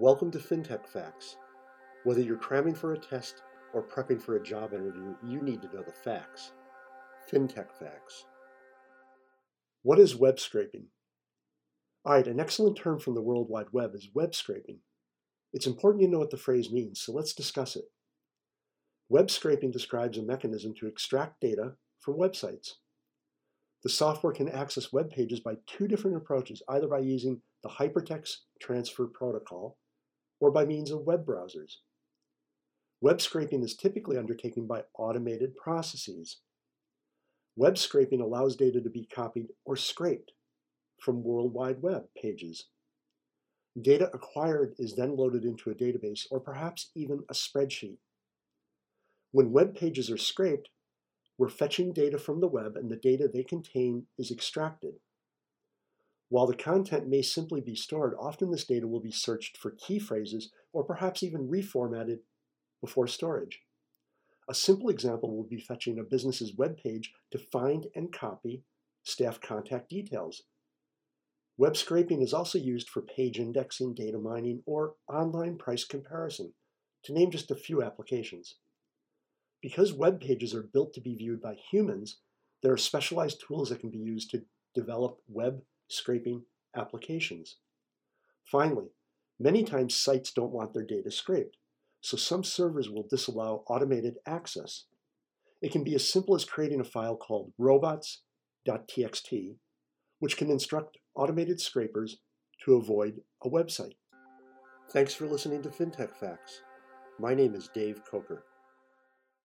Welcome to FinTech Facts. Whether you're cramming for a test or prepping for a job interview, you need to know the facts. FinTech Facts. What is web scraping? All right, an excellent term from the World Wide Web is web scraping. It's important you know what the phrase means, so let's discuss it. Web scraping describes a mechanism to extract data from websites. The software can access web pages by two different approaches, either by using the Hypertext Transfer Protocol or by means of web browsers. Web scraping is typically undertaken by automated processes. Web scraping allows data to be copied or scraped from World Wide Web pages. Data acquired is then loaded into a database or perhaps even a spreadsheet. When web pages are scraped, we're fetching data from the web and the data they contain is extracted. While the content may simply be stored, often this data will be searched for key phrases or perhaps even reformatted before storage. A simple example will be fetching a business's web page to find and copy staff contact details. Web scraping is also used for page indexing, data mining, or online price comparison, to name just a few applications. Because web pages are built to be viewed by humans, there are specialized tools that can be used to develop web scraping applications. Finally, many times sites don't want their data scraped, so some servers will disallow automated access. It can be as simple as creating a file called robots.txt, which can instruct automated scrapers to avoid a website. Thanks for listening to FinTech Facts. My name is Dave Coker.